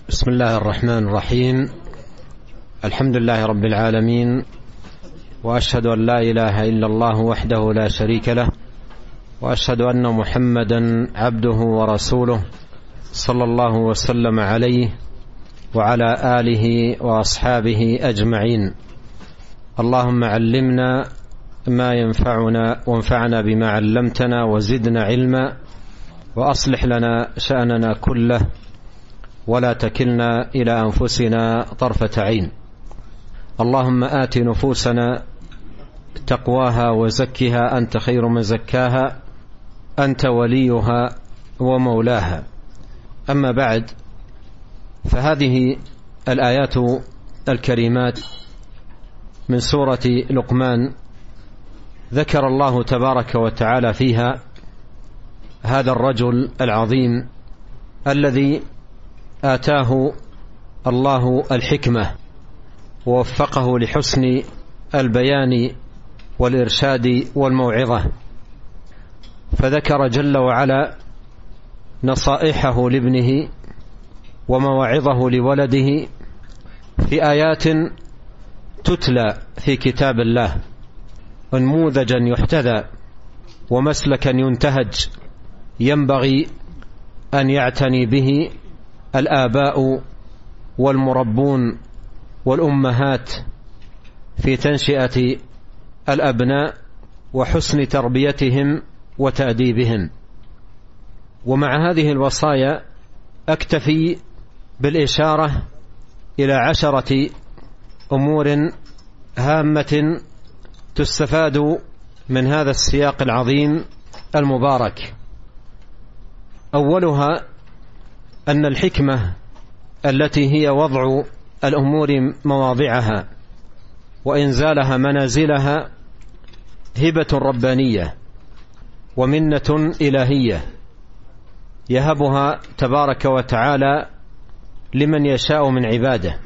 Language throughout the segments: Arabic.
بسم الله الرحمن الرحيم. الحمد لله رب العالمين، وأشهد أن لا إله إلا الله وحده لا شريك له، وأشهد أن محمدا عبده ورسوله صلى الله وسلم عليه وعلى آله وأصحابه أجمعين. اللهم علمنا ما ينفعنا وانفعنا بما علمتنا وزدنا علما، وأصلح لنا شأننا كله ولا تكلنا إلى أنفسنا طرفة عين. اللهم آت نفوسنا تقواها وزكها أنت خير من زكاها، أنت وليها ومولاها. أما بعد، فهذه الآيات الكريمات من سورة لقمان ذكر الله تبارك وتعالى فيها هذا الرجل العظيم الذي آتاه الله الحكمة ووفقه لحسن البيان والإرشاد والموعظة، فذكر جل وعلا نصائحه لابنه ومواعظه لولده في آيات تتلى في كتاب الله، نموذجا يحتذى ومسلكا ينتهج ينبغي أن يعتني به الآباء والمربون والأمهات في تنشئة الأبناء وحسن تربيتهم وتأديبهم. ومع هذه الوصايا أكتفي بالإشارة إلى 10 أمور هامة تستفاد من هذا السياق العظيم المبارك. أولها أن الحكمة التي هي وضع الأمور مواضعها وإنزالها منازلها هبة ربانية ومنة إلهية يهبها تبارك وتعالى لمن يشاء من عباده،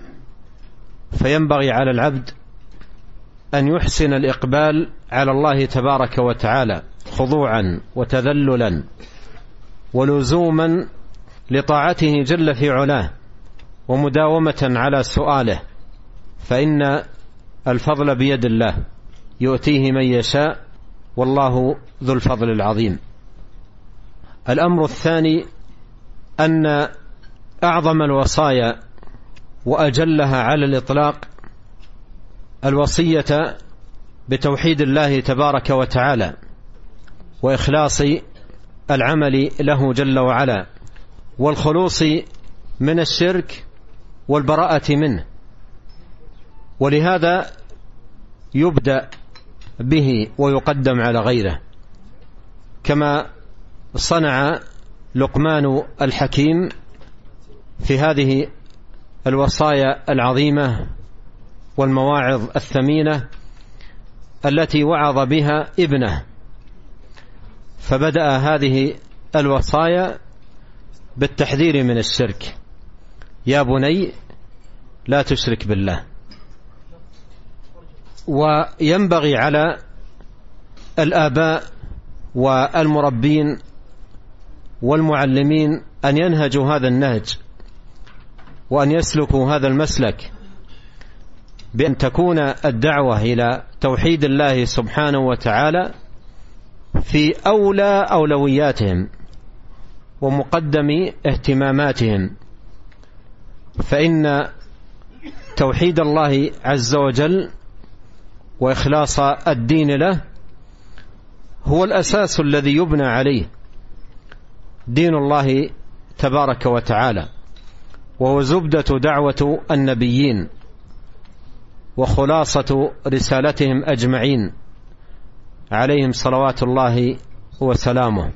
فينبغي على العبد أن يحسن الإقبال على الله تبارك وتعالى خضوعا وتذللا ولزوما لطاعته جل في علاه ومداومة على سؤاله، فإن الفضل بيد الله يؤتيه من يشاء والله ذو الفضل العظيم. الأمر الثاني أن أعظم الوصايا وأجلها على الإطلاق الوصية بتوحيد الله تبارك وتعالى وإخلاص العمل له جل وعلا والخلوص من الشرك والبراءة منه، ولهذا يبدأ به ويقدم على غيره، كما صنع لقمان الحكيم في هذه الوصايا العظيمة والمواعظ الثمينة التي وعظ بها ابنه، فبدأ هذه الوصايا بالتحذير من الشرك: يا بني لا تشرك بالله. وينبغي على الآباء والمربين والمعلمين أن ينهجوا هذا النهج وأن يسلكوا هذا المسلك، بأن تكون الدعوة إلى توحيد الله سبحانه وتعالى في أولى أولوياتهم ومقدم اهتماماتهم، فإن توحيد الله عز وجل وإخلاص الدين له هو الأساس الذي يبنى عليه دين الله تبارك وتعالى، وهو زبدة دعوة النبيين وخلاصة رسالتهم أجمعين عليهم صلوات الله وسلامه.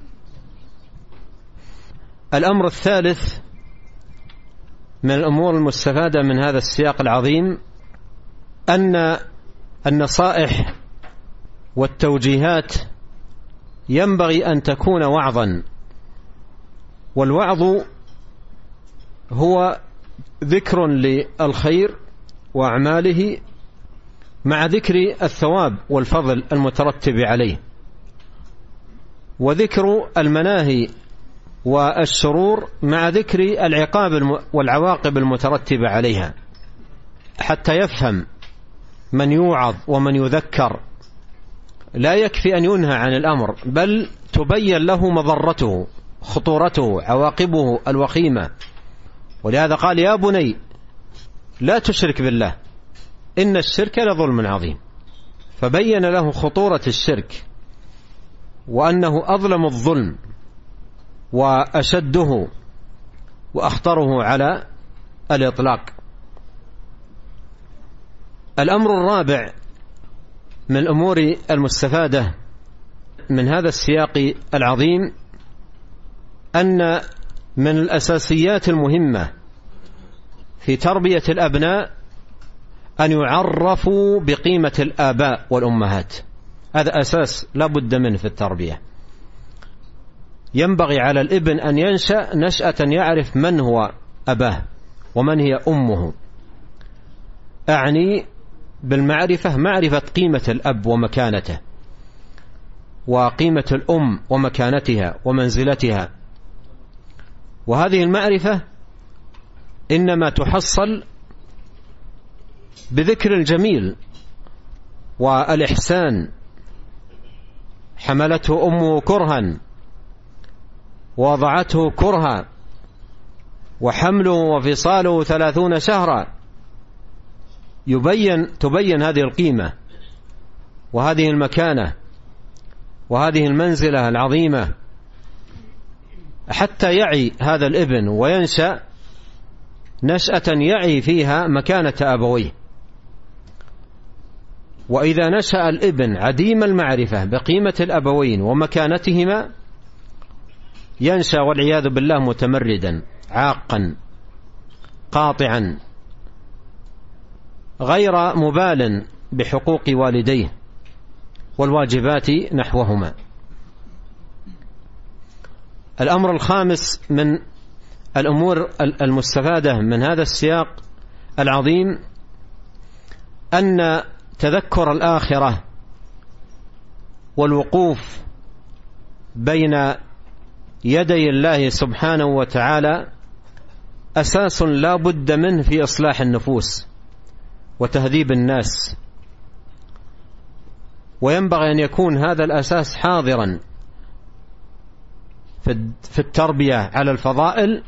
الأمر الثالث من الأمور المستفادة من هذا السياق العظيم أن النصائح والتوجيهات ينبغي أن تكون وعظا، والوعظ هو ذكر للخير وأعماله مع ذكر الثواب والفضل المترتب عليه، وذكر المناهي والشرور مع ذكر العقاب والعواقب المترتبة عليها، حتى يفهم من يوعظ ومن يذكر. لا يكفي أن ينهى عن الأمر، بل تبين له مضرته، خطورته، عواقبه الوخيمة. ولهذا قال: يا بني لا تشرك بالله إن الشرك لظلم عظيم. فبين له خطورة الشرك، وأنه أظلم الظلم وأشده وأخطره على الإطلاق. الأمر الرابع من الأمور المستفادة من هذا السياق العظيم أن من الأساسيات المهمة في تربية الأبناء أن يعرفوا بقيمة الآباء والأمهات. هذا أساس لا بد منه في التربية. ينبغي على الابن أن ينشأ نشأة يعرف من هو أباه ومن هي أمه. أعني بالمعرفة معرفة قيمة الأب ومكانته، وقيمة الأم ومكانتها ومنزلتها. وهذه المعرفة إنما تحصل بذكر الجميل والإحسان. حملته أمه كرها ووضعته كرها، وحمله وفصاله 30 شهرا. تبين هذه القيمة وهذه المكانة وهذه المنزلة العظيمة، حتى يعي هذا الابن وينشأ نشأة يعي فيها مكانة أبويه. وإذا نشأ الابن عديم المعرفة بقيمة الأبوين ومكانتهما، ينشأ والعياذ بالله متمردا عاقا قاطعا غير مبال بحقوق والديه والواجبات نحوهما. الأمر الخامس من الأمور المستفادة من هذا السياق العظيم أن تذكر الآخرة والوقوف بين يدي الله سبحانه وتعالى أساس لا بد منه في إصلاح النفوس وتهذيب الناس. وينبغي أن يكون هذا الأساس حاضرا في التربية على الفضائل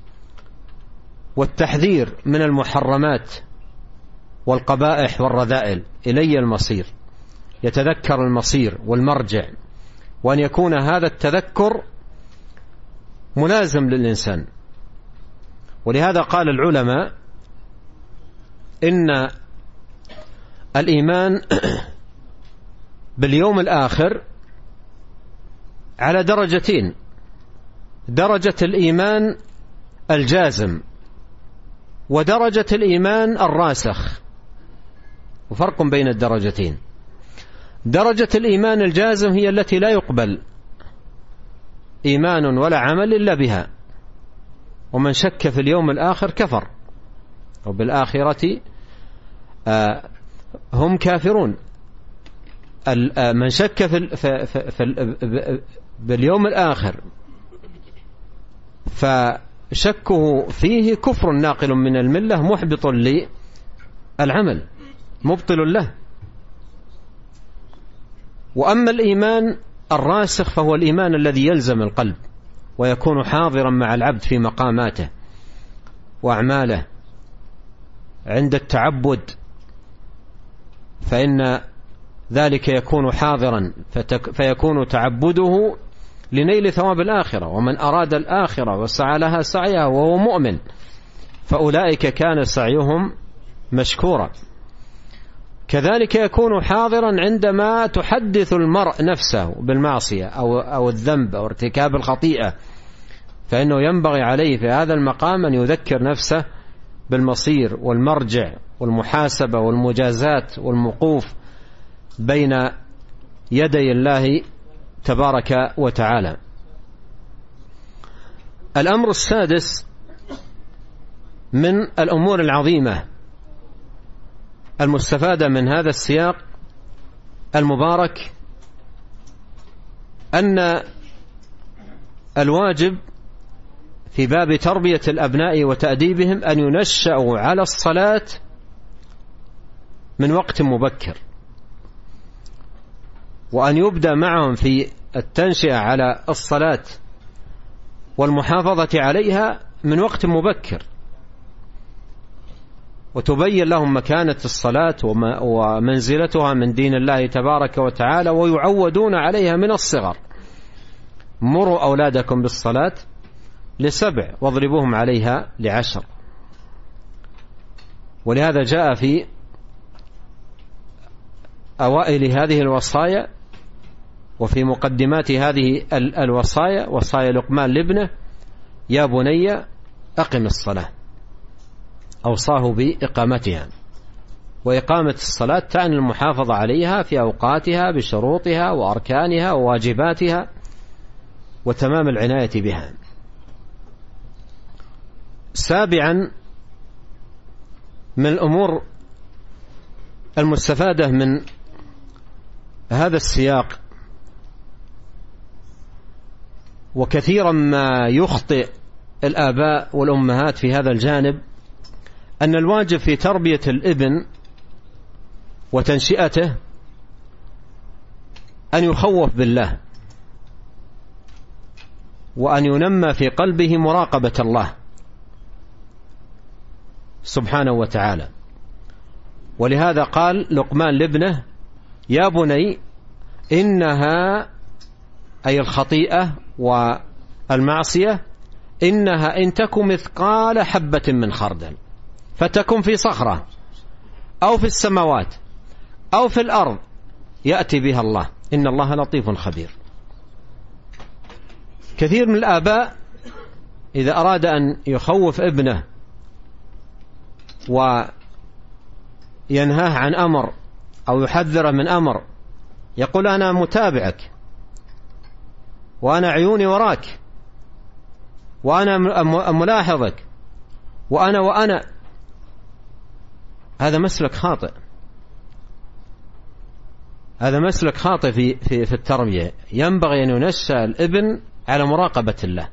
والتحذير من المحرمات والقبائح والرذائل. إلي المصير، يتذكر المصير والمرجع، وأن يكون هذا التذكر ملازم للإنسان. ولهذا قال العلماء إن الإيمان باليوم الآخر على درجتين: درجة الإيمان الجازم ودرجة الإيمان الراسخ، وفرق بين الدرجتين. درجة الإيمان الجازم هي التي لا يقبل إيمان ولا عمل إلا بها، ومن شك في اليوم الآخر كفر، وبالآخرة هم كافرون. من شك باليوم الآخر فشكه فيه كفر ناقل من الملة محبط للعمل مبطل له. وأما الإيمان الراسخ فهو الإيمان الذي يلزم القلب ويكون حاضرا مع العبد في مقاماته وأعماله عند التعبد، فإن ذلك يكون حاضرا فيكون تعبده لنيل ثواب الآخرة. ومن أراد الآخرة وسعى لها سعيها وهو مؤمن فأولئك كان سعيهم مشكورا. كذلك يكون حاضرا عندما تحدث المرء نفسه بالمعصية أو الذنب أو ارتكاب الخطيئة، فإنه ينبغي عليه في هذا المقام أن يذكر نفسه بالمصير والمرجع والمحاسبة والمجازات والموقوف بين يدي الله تبارك وتعالى. الأمر السادس من الأمور العظيمة المستفادة من هذا السياق المبارك أن الواجب في باب تربية الأبناء وتأديبهم أن ينشأوا على الصلاة من وقت مبكر، وأن يبدأ معهم في التنشئة على الصلاة والمحافظة عليها من وقت مبكر، وتبين لهم مكانة الصلاة ومنزلتها من دين الله تبارك وتعالى، ويعودون عليها من الصغر. مروا أولادكم بالصلاة ل7 واضربوهم عليها ل10. ولهذا جاء في أوائل هذه الوصايا وفي مقدمات هذه الوصايا وصايا لقمان لابنه: يا بني أقم الصلاة. أوصاه بإقامتها، وإقامة الصلاة تعني المحافظة عليها في أوقاتها بشروطها وأركانها وواجباتها وتمام العناية بها. 7 من الأمور المستفادة من هذا السياق، وكثيرا ما يخطئ الآباء والأمهات في هذا الجانب، أن الواجب في تربية الابن وتنشئته أن يخوف بالله، وأن ينمى في قلبه مراقبة الله سبحانه وتعالى. ولهذا قال لقمان لابنه: يا بني إنها، أي الخطيئة والمعصية، إنها إن تك مثقال حبة من خردل فتكن في صخرة أو في السماوات أو في الأرض يأتي بها الله إن الله لطيف خبير. كثير من الآباء إذا أراد أن يخوف ابنه وينهاه عن أمر أو يحذره من أمر يقول: أنا متابعك، وأنا عيوني وراك، وأنا ملاحظك، وأنا. هذا مسلك خاطئ، هذا مسلك خاطئ في التربية. ينبغي أن ينشأ الابن على مراقبة الله.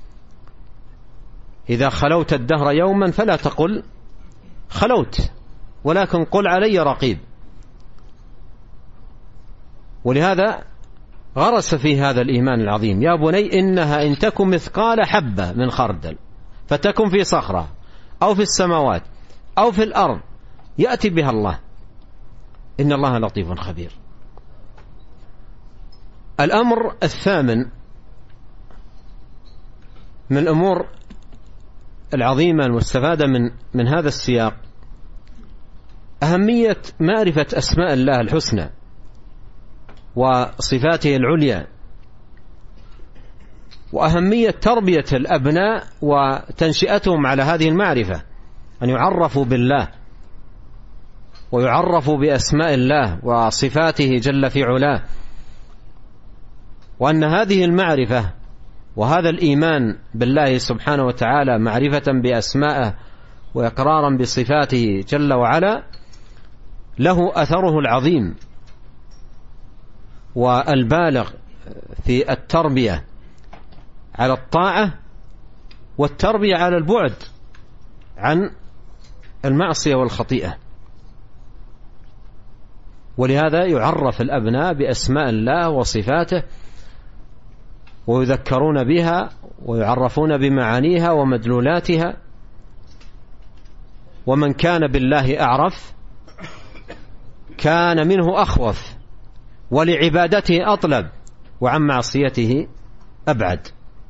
إذا خلوت الدهر يوما فلا تقل خلوت، ولكن قل علي رقيب. ولهذا غرس في هذا الإيمان العظيم: يا بني إنها إن تكن مثقال حبة من خردل فتكن في صخرة أو في السماوات أو في الأرض يأتي بها الله إن الله لطيف خبير. الأمر 8 من الأمور العظيمة المستفادة من هذا السياق أهمية معرفة أسماء الله الحسنى وصفاته العليا، وأهمية تربية الأبناء وتنشئتهم على هذه المعرفة، أن يعرفوا بالله ويعرفوا بأسماء الله وصفاته جل في علاه، وأن هذه المعرفة وهذا الإيمان بالله سبحانه وتعالى معرفة بأسمائه وإقرارا بصفاته جل وعلا له أثره العظيم والبالغ في التربية على الطاعة والتربية على البعد عن المعصية والخطيئة. ولهذا يعرف الأبناء بأسماء الله وصفاته ويذكرون بها ويعرفون بمعانيها ومدلولاتها. ومن كان بالله أعرف كان منه أخوف، ولعبادته أطلب، وعن معصيته أبعد.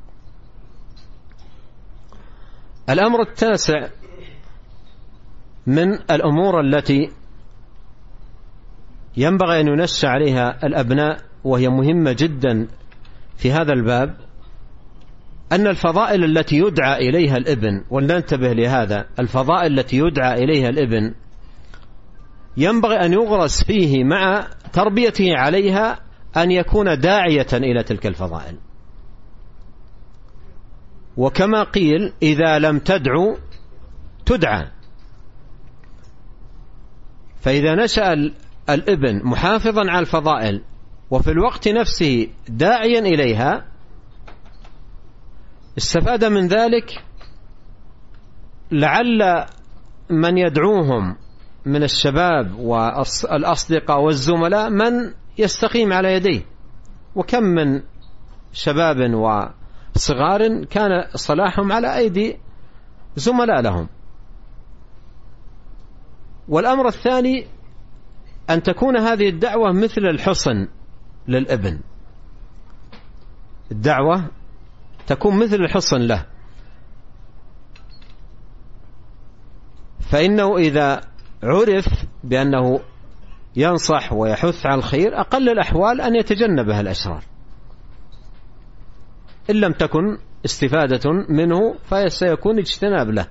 الأمر 9 من الأمور التي ينبغي أن ينشأ عليها الأبناء وهي مهمة جدا في هذا الباب، أن الفضائل التي يدعى إليها الابن، ولننتبه لهذا، الفضائل التي يدعى إليها الابن ينبغي أن يغرس فيه مع تربيته عليها أن يكون داعية إلى تلك الفضائل. وكما قيل: إذا لم تدعو تدعى. فإذا نشأ الابن محافظا على الفضائل وفي الوقت نفسه داعيا إليها استفاد من ذلك لعل من يدعوهم من الشباب والأصدقاء والزملاء من يستقيم على يديه، وكم من شباب وصغار كان صلاحهم على أيدي زملاء لهم. والأمر الثاني أن تكون هذه الدعوة مثل الحصن للابن، الدعوة تكون مثل الحصن له، فإنه إذا عرف بأنه ينصح ويحث على الخير أقل الأحوال أن يتجنبها الأشرار، إن لم تكن استفادة منه فسيكون اجتناب له.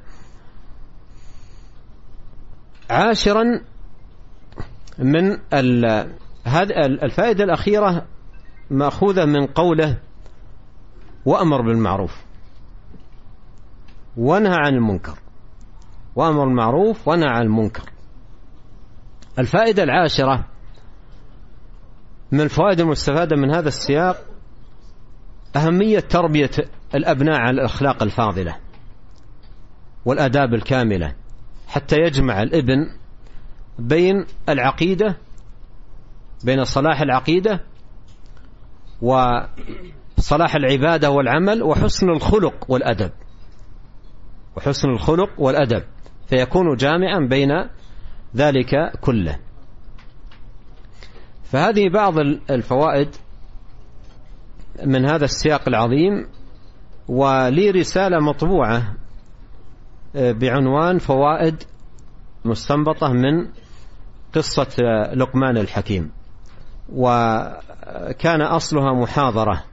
عاشرا من الفائدة الأخيرة مأخوذة من قوله وأمر بالمعروف ونهى عن المنكر، وأمر بالمعروف ونهى عن المنكر. الفائدة العاشرة من الفوائد المستفادة من هذا السياق أهمية تربية الأبناء على الأخلاق الفاضلة والآداب الكاملة، حتى يجمع الابن بين العقيدة، بين صلاح العقيدة وصلاح العبادة والعمل وحسن الخلق والأدب، وحسن الخلق والأدب، فيكون جامعا بين ذلك كله. فهذه بعض الفوائد من هذا السياق العظيم. ولي رسالة مطبوعة بعنوان فوائد مستنبطة من قصة لقمان الحكيم، وكان أصلها محاضرة،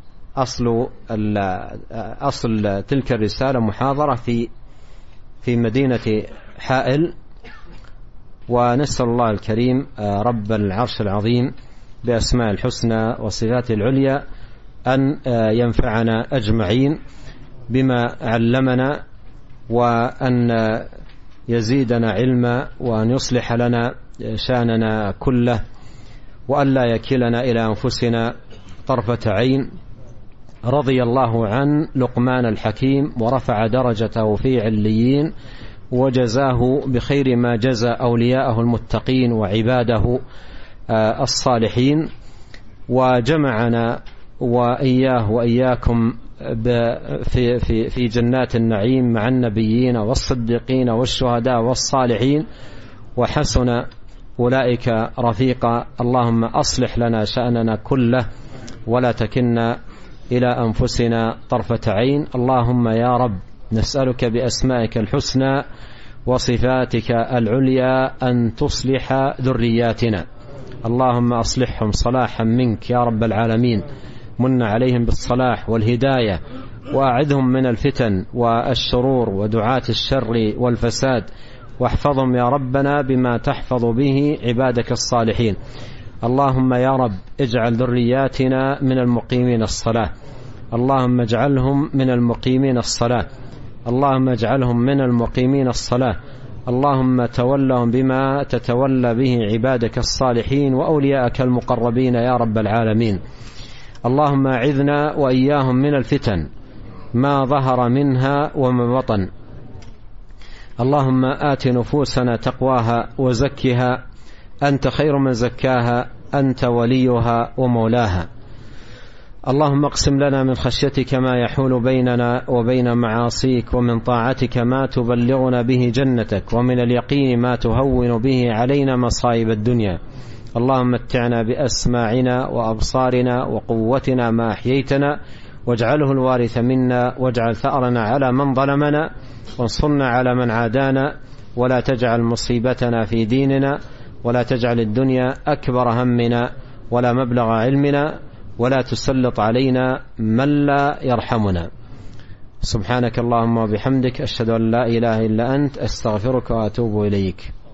أصل تلك الرسالة محاضرة في مدينة حائل. ونسأل الله الكريم رب العرش العظيم بأسماء الحسنى وصفاته العليا أن ينفعنا أجمعين بما علمنا، وأن يزيدنا علما، وأن يصلح لنا شأننا كله، وأن لا يكلنا إلى أنفسنا طرفة عين. رضي الله عن لقمان الحكيم ورفع درجته في عليين، وجزاه بخير ما جزى أولياءه المتقين وعباده الصالحين، وجمعنا وإياه وإياكم في جنات النعيم مع النبيين والصديقين والشهداء والصالحين، وحسن أولئك رفيقا. اللهم أصلح لنا شأننا كله ولا تكلنا إلى أنفسنا طرفة عين. اللهم يا رب نسألك بأسمائك الحسنى وصفاتك العليا أن تصلح ذرياتنا، اللهم أصلحهم صلاحا منك يا رب العالمين، من عليهم بالصلاح والهداية، وأعذهم من الفتن والشرور ودعاة الشر والفساد، واحفظهم يا ربنا بما تحفظ به عبادك الصالحين. اللهم يا رب اجعل ذرياتنا من المقيمين الصلاة، اللهم اجعلهم من المقيمين الصلاة، اللهم اجعلهم من المقيمين الصلاة. اللهم تولهم بما تتولى به عبادك الصالحين وأولياءك المقربين يا رب العالمين. اللهم أعذنا وإياهم من الفتن ما ظهر منها وما بطن. اللهم آت نفوسنا تقواها وزكها أنت خير من زكاها، أنت وليها ومولاها. اللهم اقسم لنا من خشيتك ما يحول بيننا وبين معاصيك، ومن طاعتك ما تبلغنا به جنتك، ومن اليقين ما تهون به علينا مصائب الدنيا. اللهم متعنا بأسماعنا وأبصارنا وقوتنا ما أحييتنا، واجعله الوارث منا، واجعل ثأرنا على من ظلمنا، وانصرنا على من عادانا، ولا تجعل مصيبتنا في ديننا، ولا تجعل الدنيا أكبر همنا ولا مبلغ علمنا، ولا تسلط علينا من لا يرحمنا. سبحانك اللهم وبحمدك، أشهد أن لا إله إلا أنت، أستغفرك وأتوب إليك.